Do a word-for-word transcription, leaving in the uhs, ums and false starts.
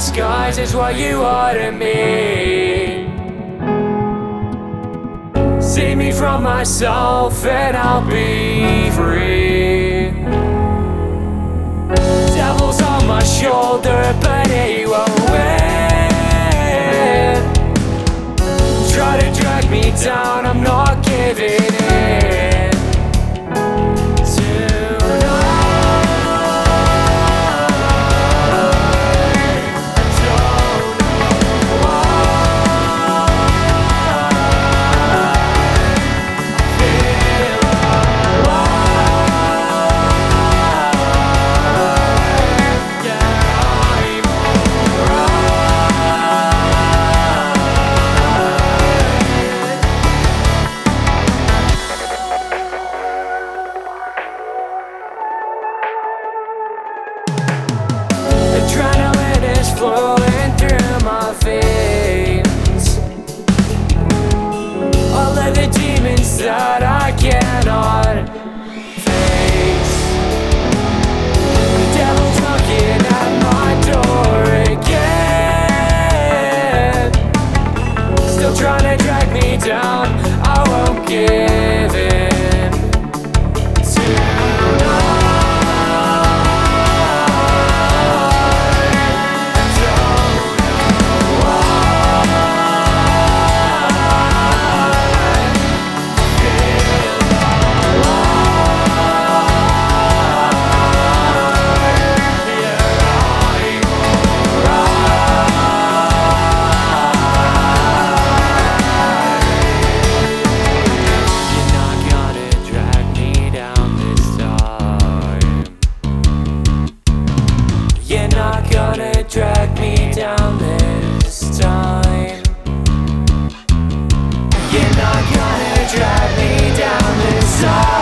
disguise is what you are to me. Save me from myself and I'll be free. Devil's on my shoulder, but he won't win. Try to drag me down, I'm not giving in. Adrenaline is flowing through my veins. All of the demons that I cannot face. The devil's knocking at my door again. Still trying to drag me down, I won't give in. You're not gonna drag me down this time. You're not gonna drag me down this time.